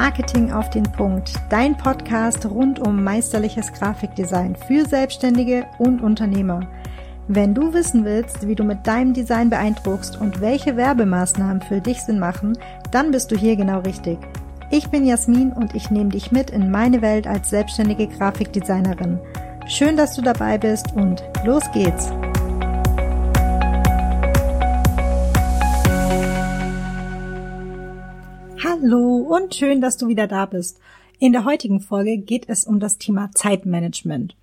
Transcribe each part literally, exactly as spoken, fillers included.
Marketing auf den Punkt, dein Podcast rund um meisterliches Grafikdesign für Selbstständige und Unternehmer. Wenn du wissen willst, wie du mit deinem Design beeindruckst und welche Werbemaßnahmen für dich Sinn machen, dann bist du hier genau richtig. Ich bin Jasmin und ich nehme dich mit in meine Welt als selbstständige Grafikdesignerin. Schön, dass du dabei bist und los geht's! Hallo und schön, dass du wieder da bist. In der heutigen Folge geht es um das Thema Zeitmanagement.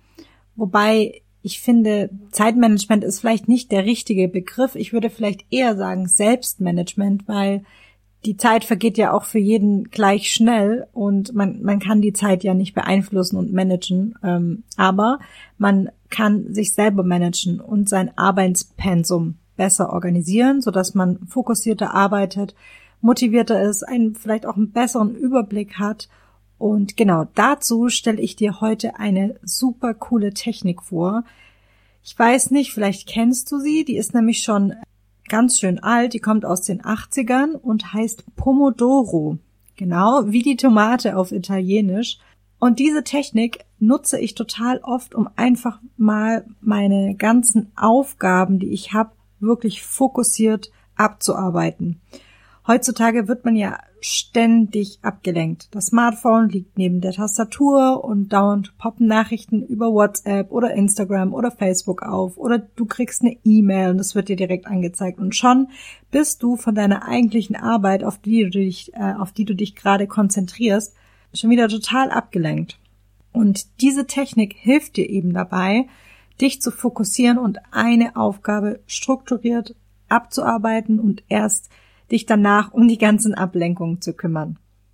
Wobei ich finde, Zeitmanagement ist vielleicht nicht der richtige Begriff. Ich würde vielleicht eher sagen Selbstmanagement, weil die Zeit vergeht ja auch für jeden gleich schnell und man, man kann die Zeit ja nicht beeinflussen und managen. Ähm, aber man kann sich selber managen und sein Arbeitspensum besser organisieren, sodass man fokussierter arbeitet, motivierter ist, einen vielleicht auch einen besseren Überblick hat. Und genau dazu stelle ich dir heute eine super coole Technik vor. Ich weiß nicht, vielleicht kennst du sie, die ist nämlich schon ganz schön alt, die kommt aus den achtzigern und heißt Pomodoro. Genau, wie die Tomate auf Italienisch. Und diese Technik nutze ich total oft, um einfach mal meine ganzen Aufgaben, die ich habe, wirklich fokussiert abzuarbeiten. Heutzutage wird man ja ständig abgelenkt. Das Smartphone liegt neben der Tastatur und dauernd poppen Nachrichten über WhatsApp oder Instagram oder Facebook auf oder du kriegst eine E-Mail und das wird dir direkt angezeigt und schon bist du von deiner eigentlichen Arbeit, auf die du dich, äh, auf die du dich gerade konzentrierst, schon wieder total abgelenkt. Und diese Technik hilft dir eben dabei, dich zu fokussieren und eine Aufgabe strukturiert abzuarbeiten und erst dich danach um die ganzen Ablenkungen zu kümmern.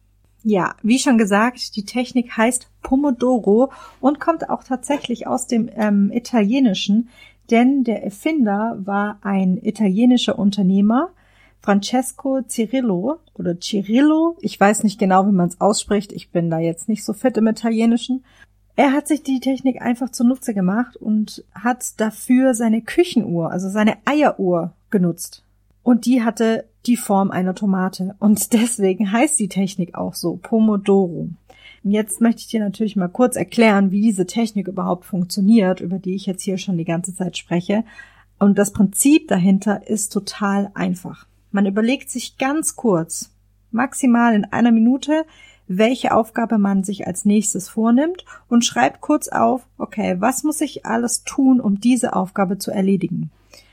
Ja, wie schon gesagt, die Technik heißt Pomodoro und kommt auch tatsächlich aus dem ähm, Italienischen, denn der Erfinder war ein italienischer Unternehmer, Francesco Cirillo oder Cirillo, ich weiß nicht genau, wie man es ausspricht, ich bin da jetzt nicht so fit im Italienischen. Er hat sich die Technik einfach zunutze gemacht und hat dafür seine Küchenuhr, also seine Eieruhr genutzt. Und die hatte die Form einer Tomate. Und deswegen heißt die Technik auch so, Pomodoro. Und jetzt möchte ich dir natürlich mal kurz erklären, wie diese Technik überhaupt funktioniert, über die ich jetzt hier schon die ganze Zeit spreche. Und das Prinzip dahinter ist total einfach. Man überlegt sich ganz kurz, maximal in einer Minute, welche Aufgabe man sich als nächstes vornimmt und schreibt kurz auf, okay, was muss ich alles tun, um diese Aufgabe zu erledigen?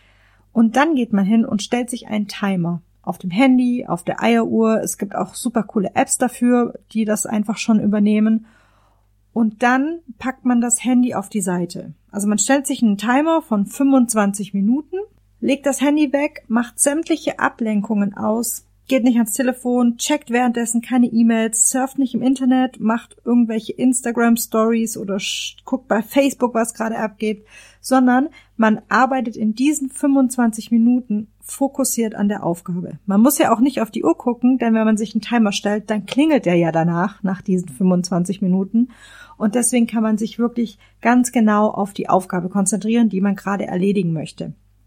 Und dann geht man hin und stellt sich einen Timer auf dem Handy, auf der Eieruhr. Es gibt auch super coole Apps dafür, die das einfach schon übernehmen. Und dann packt man das Handy auf die Seite. Also man stellt sich einen Timer von fünfundzwanzig Minuten, legt das Handy weg, macht sämtliche Ablenkungen aus, geht nicht ans Telefon, checkt währenddessen keine E-Mails, surft nicht im Internet, macht irgendwelche Instagram-Stories oder guckt bei Facebook, was gerade abgeht, sondern man arbeitet in diesen fünfundzwanzig Minuten fokussiert an der Aufgabe. Man muss ja auch nicht auf die Uhr gucken, denn wenn man sich einen Timer stellt, dann klingelt der ja danach, nach diesen fünfundzwanzig Minuten. Und deswegen kann man sich wirklich ganz genau auf die Aufgabe konzentrieren, die man gerade erledigen möchte.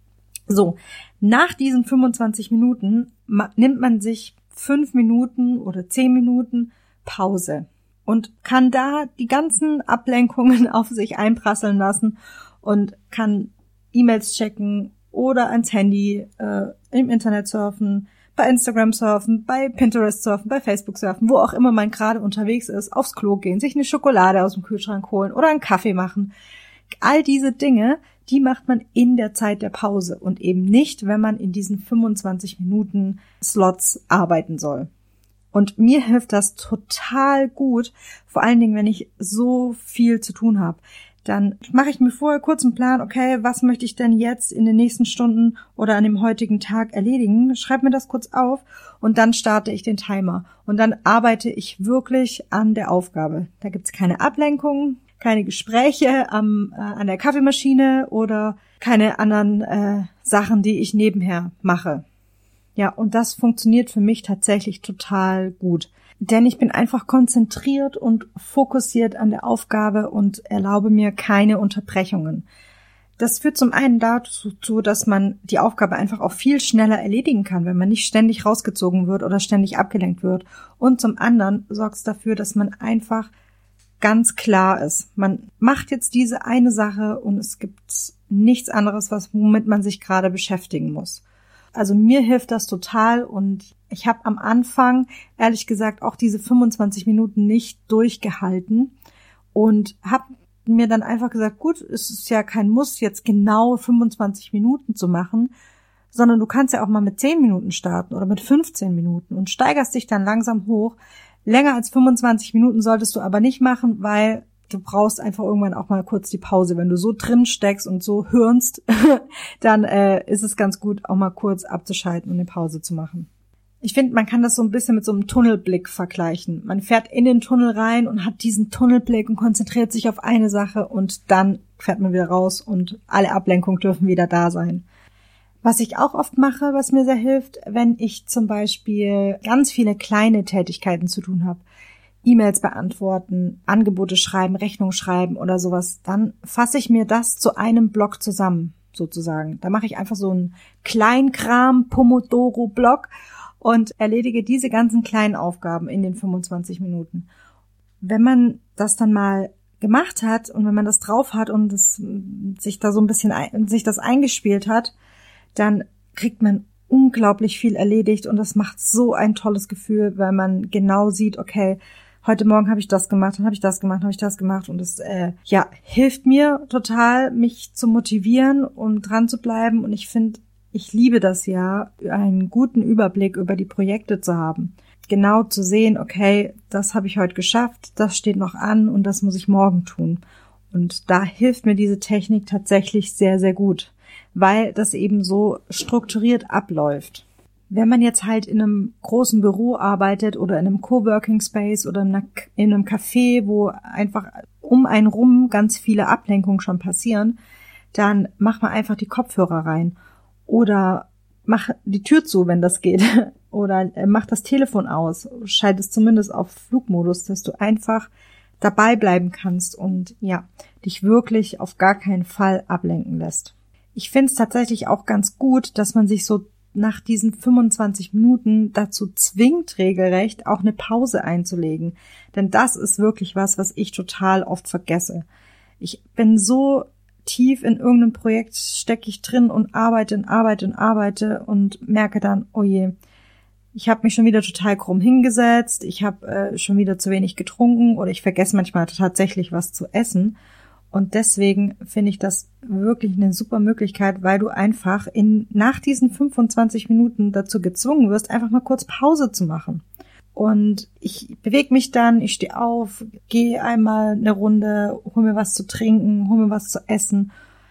So, nach diesen fünfundzwanzig Minuten ma- nimmt man sich fünf Minuten oder zehn Minuten Pause und kann da die ganzen Ablenkungen auf sich einprasseln lassen und kann E-Mails checken oder ans Handy äh, im Internet surfen, bei Instagram surfen, bei Pinterest surfen, bei Facebook surfen, wo auch immer man gerade unterwegs ist, aufs Klo gehen, sich eine Schokolade aus dem Kühlschrank holen oder einen Kaffee machen. All diese Dinge, die macht man in der Zeit der Pause und eben nicht, wenn man in diesen fünfundzwanzig Minuten Slots arbeiten soll. Und mir hilft das total gut, vor allen Dingen, wenn ich so viel zu tun habe. Dann mache ich mir vorher kurz einen Plan, okay, was möchte ich denn jetzt in den nächsten Stunden oder an dem heutigen Tag erledigen? Schreib mir das kurz auf und dann starte ich den Timer. Und dann arbeite ich wirklich an der Aufgabe. Da gibt's keine Ablenkungen, keine Gespräche am, äh, an der Kaffeemaschine oder keine anderen äh, Sachen, die ich nebenher mache. Ja, und das funktioniert für mich tatsächlich total gut. Denn ich bin einfach konzentriert und fokussiert an der Aufgabe und erlaube mir keine Unterbrechungen. Das führt zum einen dazu, dass man die Aufgabe einfach auch viel schneller erledigen kann, wenn man nicht ständig rausgezogen wird oder ständig abgelenkt wird. Und zum anderen sorgt es dafür, dass man einfach ganz klar ist. Man macht jetzt diese eine Sache und es gibt nichts anderes, was womit man sich gerade beschäftigen muss. Also mir hilft das total und ich habe am Anfang, ehrlich gesagt, auch diese fünfundzwanzig Minuten nicht durchgehalten und habe mir dann einfach gesagt, gut, es ist ja kein Muss, jetzt genau fünfundzwanzig Minuten zu machen, sondern du kannst ja auch mal mit zehn Minuten starten oder mit fünfzehn Minuten und steigerst dich dann langsam hoch. Länger als fünfundzwanzig Minuten solltest du aber nicht machen, weil du brauchst einfach irgendwann auch mal kurz die Pause. Wenn du so drin steckst und so hörnst, dann äh, ist es ganz gut, auch mal kurz abzuschalten und eine Pause zu machen. Ich finde, man kann das so ein bisschen mit so einem Tunnelblick vergleichen. Man fährt in den Tunnel rein und hat diesen Tunnelblick und konzentriert sich auf eine Sache und dann fährt man wieder raus und alle Ablenkungen dürfen wieder da sein. Was ich auch oft mache, was mir sehr hilft, wenn ich zum Beispiel ganz viele kleine Tätigkeiten zu tun habe, E-Mails beantworten, Angebote schreiben, Rechnung schreiben oder sowas, dann fasse ich mir das zu einem Block zusammen, sozusagen. Da mache ich einfach so einen Kleinkram-Pomodoro-Block und erledige diese ganzen kleinen Aufgaben in den fünfundzwanzig Minuten. Wenn man das dann mal gemacht hat und wenn man das drauf hat und es sich da so ein bisschen ein, sich das eingespielt hat, dann kriegt man unglaublich viel erledigt und das macht so ein tolles Gefühl, weil man genau sieht, okay, heute Morgen habe ich das gemacht, dann habe ich das gemacht, habe ich das gemacht und es äh, ja hilft mir total, mich zu motivieren und dran zu bleiben und ich finde, ich liebe das ja, einen guten Überblick über die Projekte zu haben. Genau zu sehen, okay, das habe ich heute geschafft, das steht noch an und das muss ich morgen tun. Und da hilft mir diese Technik tatsächlich sehr, sehr gut, weil das eben so strukturiert abläuft. Wenn man jetzt halt in einem großen Büro arbeitet oder in einem Coworking Space oder in einem Café, wo einfach um einen rum ganz viele Ablenkungen schon passieren, dann macht man einfach die Kopfhörer rein. Oder mach die Tür zu, wenn das geht. Oder mach das Telefon aus. Schalte es zumindest auf Flugmodus, dass du einfach dabei bleiben kannst und ja, dich wirklich auf gar keinen Fall ablenken lässt. Ich finde es tatsächlich auch ganz gut, dass man sich so nach diesen fünfundzwanzig Minuten dazu zwingt, regelrecht auch eine Pause einzulegen. Denn das ist wirklich was, was ich total oft vergesse. Ich bin so tief in irgendeinem Projekt stecke ich drin und arbeite und arbeite und arbeite und merke dann, oh je, ich habe mich schon wieder total krumm hingesetzt, ich habe äh, schon wieder zu wenig getrunken oder ich vergesse manchmal tatsächlich was zu essen. Und deswegen finde ich das wirklich eine super Möglichkeit, weil du einfach in nach diesen fünfundzwanzig Minuten dazu gezwungen wirst, einfach mal kurz Pause zu machen. Und ich bewege mich dann, ich stehe auf, gehe einmal eine Runde, hol mir was zu trinken, hol mir was zu essen.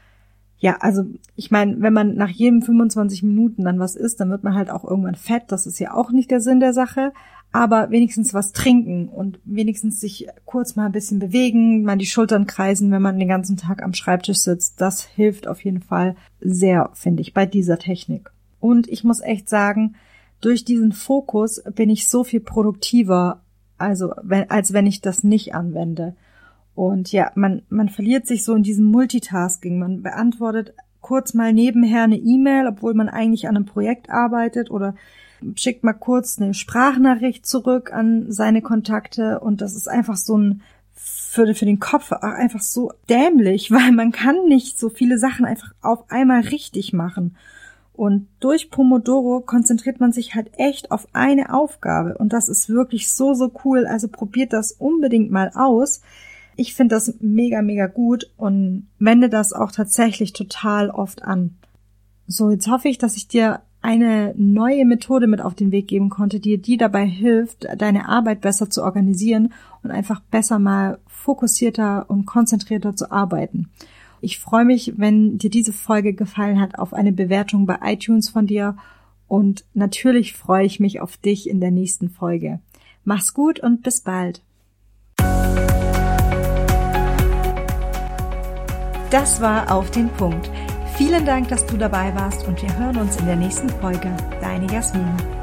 Ja, also ich meine, wenn man nach jedem fünfundzwanzig Minuten dann was isst, dann wird man halt auch irgendwann fett. Das ist ja auch nicht der Sinn der Sache. Aber wenigstens was trinken und wenigstens sich kurz mal ein bisschen bewegen, mal die Schultern kreisen, wenn man den ganzen Tag am Schreibtisch sitzt. Das hilft auf jeden Fall sehr, finde ich, bei dieser Technik. Und ich muss echt sagen, durch diesen Fokus bin ich so viel produktiver, also wenn, als wenn ich das nicht anwende. Und ja, man, man verliert sich so in diesem Multitasking. Man beantwortet kurz mal nebenher eine E-Mail, obwohl man eigentlich an einem Projekt arbeitet oder schickt mal kurz eine Sprachnachricht zurück an seine Kontakte und das ist einfach so ein, für, für den Kopf einfach so dämlich, weil man kann nicht so viele Sachen einfach auf einmal richtig machen. Und durch Pomodoro konzentriert man sich halt echt auf eine Aufgabe und das ist wirklich so, so cool. Also probiert das unbedingt mal aus. Ich finde das mega, mega gut und wende das auch tatsächlich total oft an. So, jetzt hoffe ich, dass ich dir eine neue Methode mit auf den Weg geben konnte, die dir dabei hilft, deine Arbeit besser zu organisieren und einfach besser mal fokussierter und konzentrierter zu arbeiten. Ich freue mich, wenn dir diese Folge gefallen hat, auf eine Bewertung bei iTunes von dir und natürlich freue ich mich auf dich in der nächsten Folge. Mach's gut und bis bald. Das war Auf den Punkt. Vielen Dank, dass du dabei warst und wir hören uns in der nächsten Folge. Deine Jasmin.